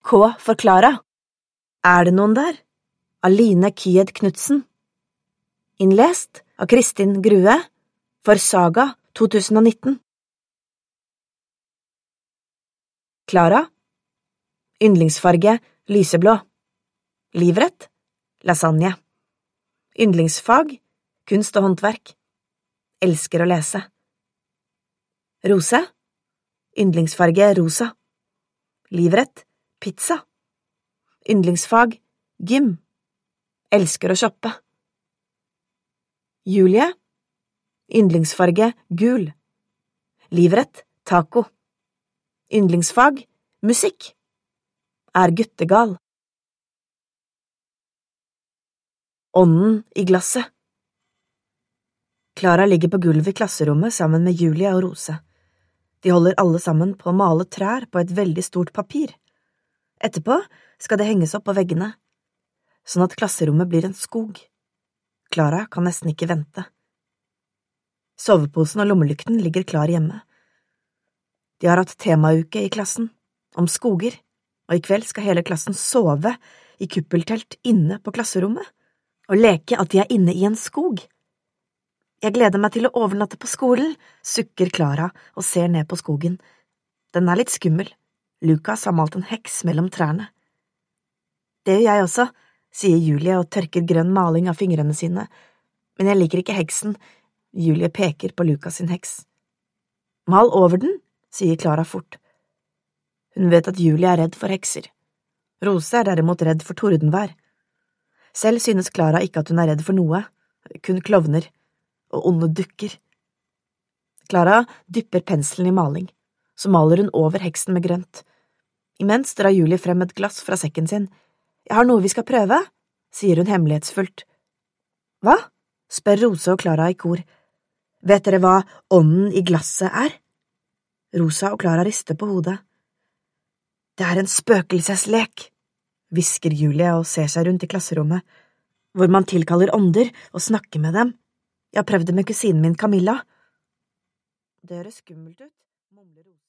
K for Klara. Er det noen der? Av Line Kyed Knudsen. Innlest av Kristin Grue for Saga 2019. Klara. Yndlingsfarge lyseblå. Livrett lasagne. Yndlingsfag kunst og håndverk. Elsker å lese. Rose. Yndlingsfarge rosa. Livrett pizza. Yndlingsfag gym. Elsker å shoppe. Julie. Yndlingsfarge gul. Livrett taco. Yndlingsfag musikk. Er guttegal. Ånden i glasset. Klara ligger på gulvet i klasserommet sammen med Julie og Rose. De holder alle sammen på å male trær på et veldig stort papir. Etterpå skal det henges opp på veggene, sånn at klasserommet blir en skog. Klara kan nesten ikke vente. Soveposen og lommelykten ligger klar hjemme. De har hatt temauke i klassen, om skoger, og i kveld skal hele klassen sove i kuppeltelt inne på klasserommet, og leke at de er inne i en skog. Jeg gleder meg til å overnatte på skolen, sukker Klara og ser ned på skogen. Den er litt skummel. Lukas har malt en heks mellom trærne. Det gjør jeg også, sier Julie og tørker grønn maling av fingrene sine, men jeg liker ikke heksen. Julie peker på Lukas sin heks. Mal over den, sier Klara fort. Hun vet at Julie er redd for hekser. Rose er derimot redd for tordenvær. Selv synes Klara ikke at hun er redd for noe, kun klovner og onde dukker. Klara dypper penselen i maling, så maler hun over heksen med grønt. Imens drar Julie frem et glass fra sekken sin. Jeg har noe vi skal prøve, sier hun hemmelighetsfullt. Hva? Spør Rose og Klara i kor. Vet dere hva ånden i glasset er? Rosa og Klara rister på hodet. Det er en spøkelseslek, hvisker Julie og ser seg rundt i klasserommet, hvor man tilkaller ånder og snakker med dem. Jeg har prøvd det med kusinen min Camilla. Det høres skummelt ut, mumler Rosa.